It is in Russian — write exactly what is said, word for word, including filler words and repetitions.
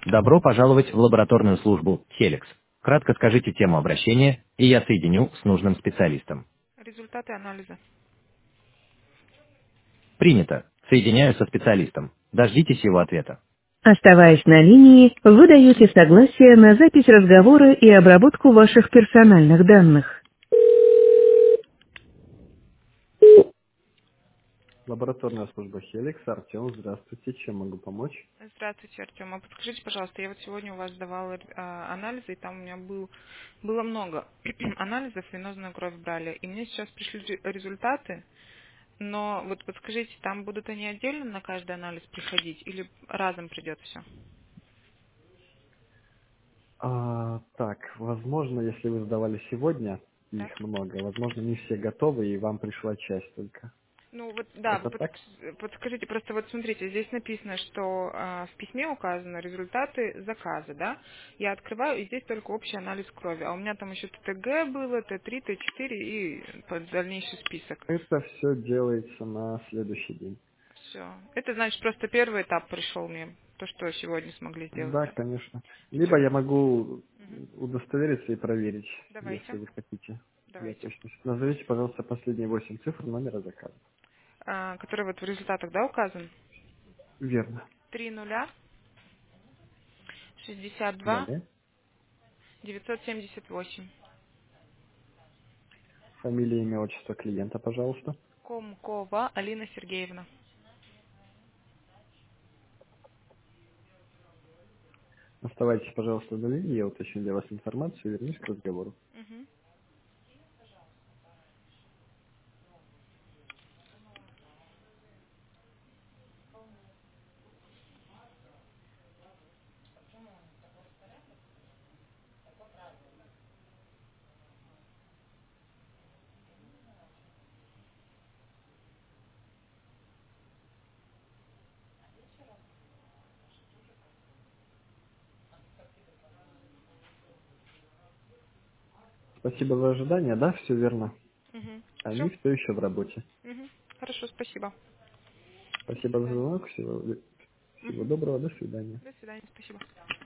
Добро пожаловать в лабораторную службу Хеликс. Кратко скажите тему обращения, и я соединю с нужным специалистом. Результаты анализа. Принято. Соединяю со специалистом. Дождитесь его ответа. Оставаясь на линии, вы даете согласие на запись разговора и обработку ваших персональных данных. Лабораторная служба Хеликс, Артем, здравствуйте, чем могу помочь? Здравствуйте, Артем. А подскажите, пожалуйста, я вот сегодня у вас сдавала а, анализы, и там у меня был, было много анализов, венозную кровь брали. И мне сейчас пришли ре- результаты, но вот подскажите, там будут они отдельно на каждый анализ приходить или разом придет все? А, так, возможно, если вы сдавали сегодня, и Так? их много, возможно, не все готовы, и вам пришла часть только. Ну вот, да, вы Это так? подск- подскажите, просто вот смотрите, здесь написано, что а, в письме указаны результаты заказа, да? Я открываю, и здесь только общий анализ крови, а у меня там еще ТТГ было, Т три, Т четыре и под- дальнейший список. Это все делается на следующий день. Все. Это значит просто первый этап пришел мне, то, что сегодня смогли сделать, Да, да? конечно. Либо Все. я могу удостовериться и проверить, если Давайте, вы хотите. Для давайте. точности. Назовите, пожалуйста, последние восемь цифр номера заказа. А, который вот в результатах, да, указан? Верно. Три нуля, шестьдесят два, Далее. девятьсот семьдесят восемь. Фамилия, имя, отчество клиента, пожалуйста. Комкова Алина Сергеевна. Оставайтесь, пожалуйста, на линии, я уточню для вас информацию и вернусь к разговору. Мгм. Спасибо за ожидание, да, все верно. Угу. Они Все? все еще в работе. Угу. Хорошо, спасибо. До Спасибо за свидания. звонок, всего, всего Угу. доброго, до свидания. До свидания, спасибо.